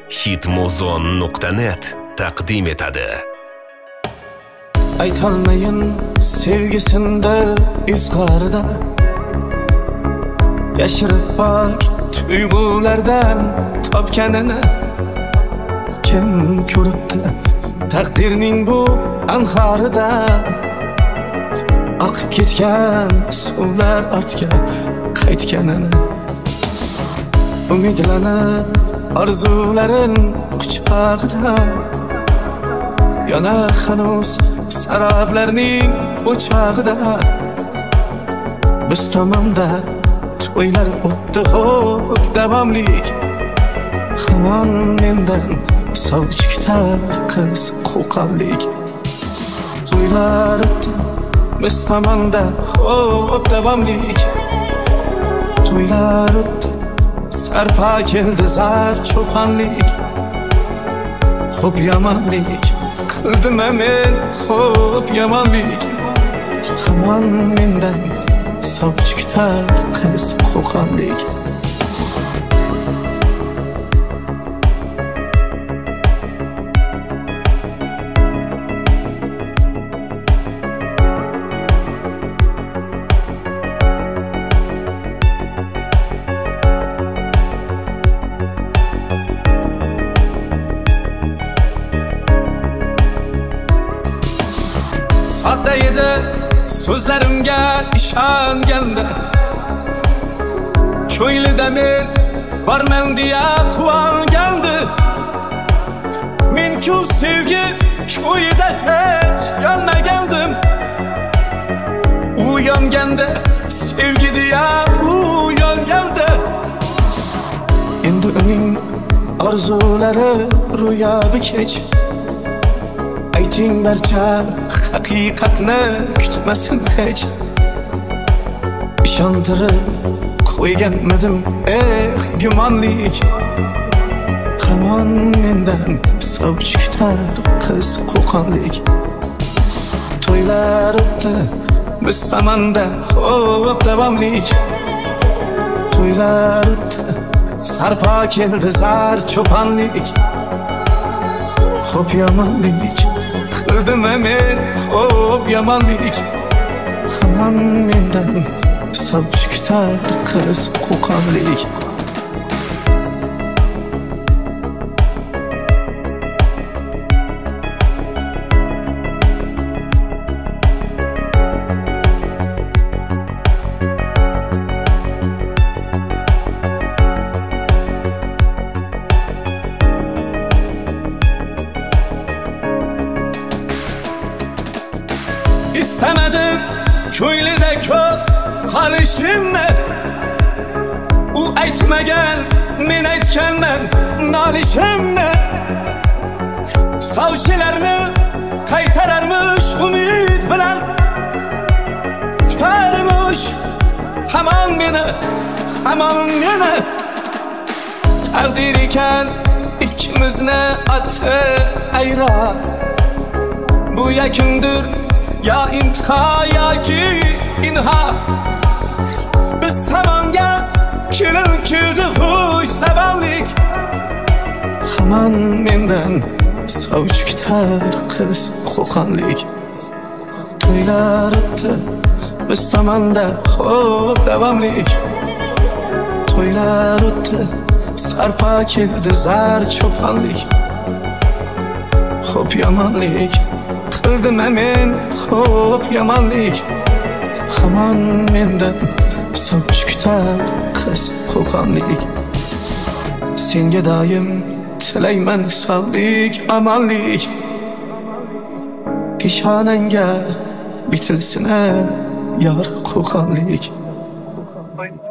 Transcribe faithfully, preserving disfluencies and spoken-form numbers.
hitmuzon nuqta net taqdim etadi. Aytolmayin sevgisinde izg'arda, yashirib bak tuyg'ulardan topganini. Kim ko'ribdi taqdirning bu anharida, oqib ketgan suvlar ortga qaytganini. Umidlanib orzularin quchog'ida, yonar hanuz saroblarning o'chog'ida. Biz tomonda to'ylar o'tdi xo'p davomlik, hamon mendan sovchi kutar qiz qo'qonlik. To'ylar o'tdi biz tomonda xo'p davomlik, to'ylar o'tdi sarpa keldi zar cho'ponlik. Xo'p yomonlik qildim men, xo'p yomonlik, hamon mendan sovchi kutar qiz qo'qonlik. Sodda edi so'zlarimga ishonganda, ko'nglida men borman deya quvongandi. Men-ku sevgi ko'yida hech yonmagandim. U yonganda sevgi deya u yongandi. Endi uning orzulari ro'yobi kech. Ayting barcha haqiqatni kutmasin hech. Ishontirib qo'yganmidim eh gumonlik, hamon mendan sovchi kutar qiz qo'qonlik. To'ylar o'tdi biz tomonda xo'p davomlik, to'ylar o'tdi sarpo keldi zar cho'ponlik. Xo'p yomonlik qildim men, xo'p yomonlik, hamon mendan sovchi kutar qiz qo'qonlik. İstemedim ko'nglida ko'p qolishimni, u aytmagan men aytganman nolishimni. Sovchilarni qaytararmish umid bilan, tutarmish hamon meni, hamon meni. Taqdir ekan ikkimizni oti ayro, bu yakundir ya intiho yoki inha. Biz tomonga kelin keldi xush sabonlik, hamon mendan sovchi kutar qiz qo'qonlik. To'ylar o'tdi biz tomonda xo'p davomlik, to'ylar o'tdi sarpo keldi zar cho'ponlik. Xo'p yomonlik qildim men, xo'p yomonlik, hamon mendan sovchi kutar qiz qo'qonlik. Senga doim tilayman sog'lik omonlik, peshonangga bitilsin yor qo'qonlik.